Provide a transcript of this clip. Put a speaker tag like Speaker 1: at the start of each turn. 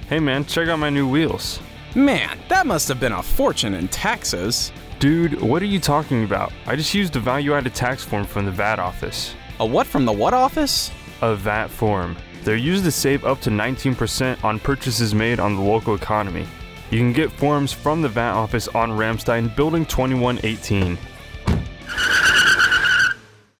Speaker 1: Hey man, check out my new wheels.
Speaker 2: Man, that must have been a fortune in taxes.
Speaker 1: Dude, what are you talking about? I just used a value-added tax form from the VAT office.
Speaker 2: A what from the what office?
Speaker 1: A VAT form. They're used to save up to 19% on purchases made on the local economy. You can get forms from the VAT office on Ramstein Building 2118.